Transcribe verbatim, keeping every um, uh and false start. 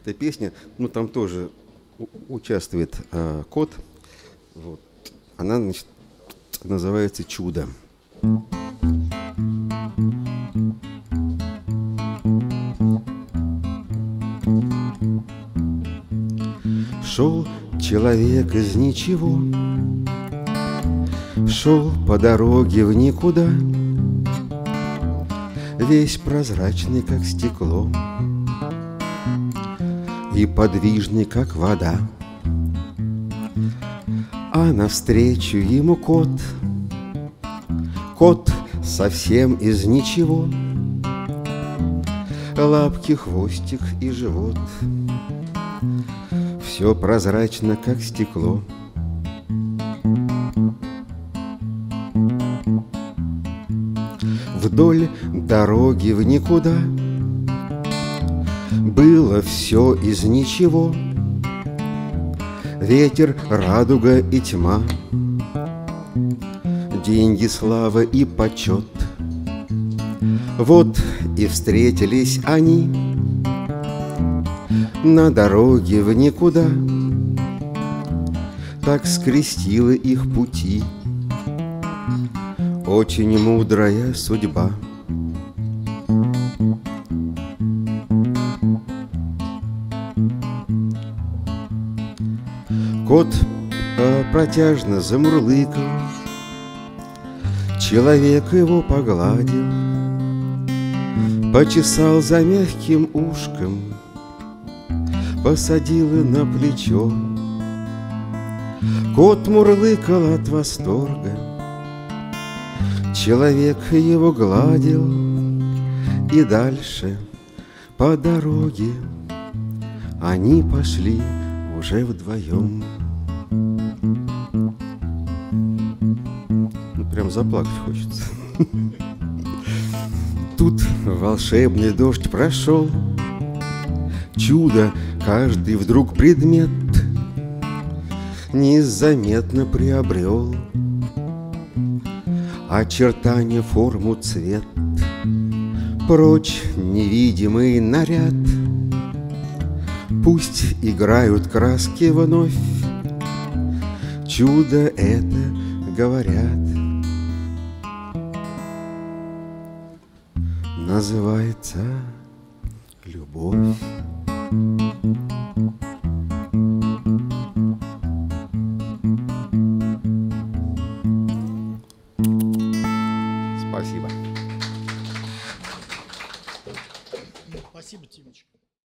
эта песня, ну там тоже участвует э, кот. Вот. Она, значит, называется «Чудо». Шел человек из ничего, шел по дороге в никуда, весь прозрачный, как стекло, и подвижный, как вода. А навстречу ему кот, кот совсем из ничего, лапки, хвостик и живот, все прозрачно, как стекло. Вдоль дороги в никуда было все из ничего: ветер, радуга и тьма, деньги, слава и почет. Вот и встретились они на дороге в никуда, так скрестила их пути очень мудрая судьба. Кот э, протяжно замурлыкал, человек его погладил, почесал за мягким ушком, посадила на плечо. Кот мурлыкал от восторга, человек его гладил, и дальше по дороге они пошли уже вдвоем. Ну, прям заплакать хочется. Тут волшебный дождь прошел, чудо каждый вдруг предмет незаметно приобрел очертания, форму, цвет. Прочь невидимый наряд, пусть играют краски вновь, чудо это, говорят, называется любовь. Спасибо. Спасибо, Тимочка.